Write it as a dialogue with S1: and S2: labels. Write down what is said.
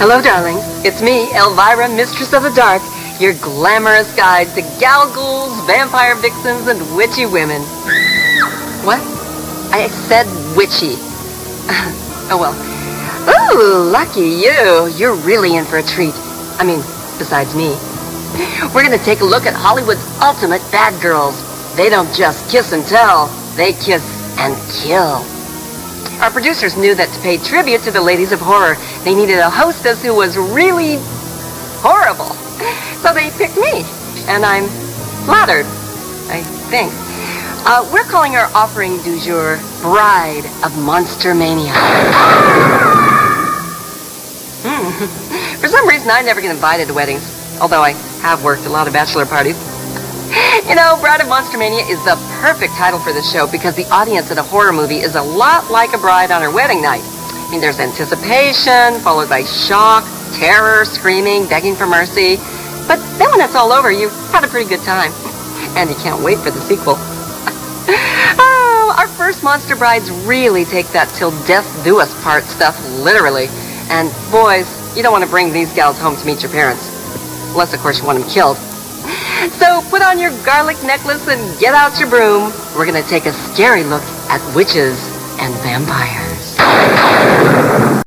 S1: Hello, darlings. It's me, Elvira, Mistress of the Dark, your glamorous guide to gal ghouls, vampire vixens, and witchy women. What? I said witchy. Oh, well. Ooh, lucky you. You're really in for a treat. I mean, besides me. We're going to take a look at Hollywood's ultimate bad girls. They don't just kiss and tell. They kiss and kill. Our producers knew that to pay tribute to the ladies of horror, they needed a hostess who was really horrible. So they picked me, and I'm flattered, I think. We're calling our offering du jour Bride of Monster Mania. For some reason, I never get invited to weddings, although I have worked a lot of bachelor parties. You know, Bride of Monster Mania is the perfect title for the show because the audience in a horror movie is a lot like a bride on her wedding night. I mean, there's anticipation, followed by shock, terror, screaming, begging for mercy. But then when it's all over, you've had a pretty good time. And you can't wait for the sequel. Oh, our first Monster Brides really take that till death do us part stuff literally. And boys, you don't want to bring these gals home to meet your parents. Unless, of course, you want them killed. So put on your garlic necklace and get out your broom. We're going to take a scary look at witches and vampires.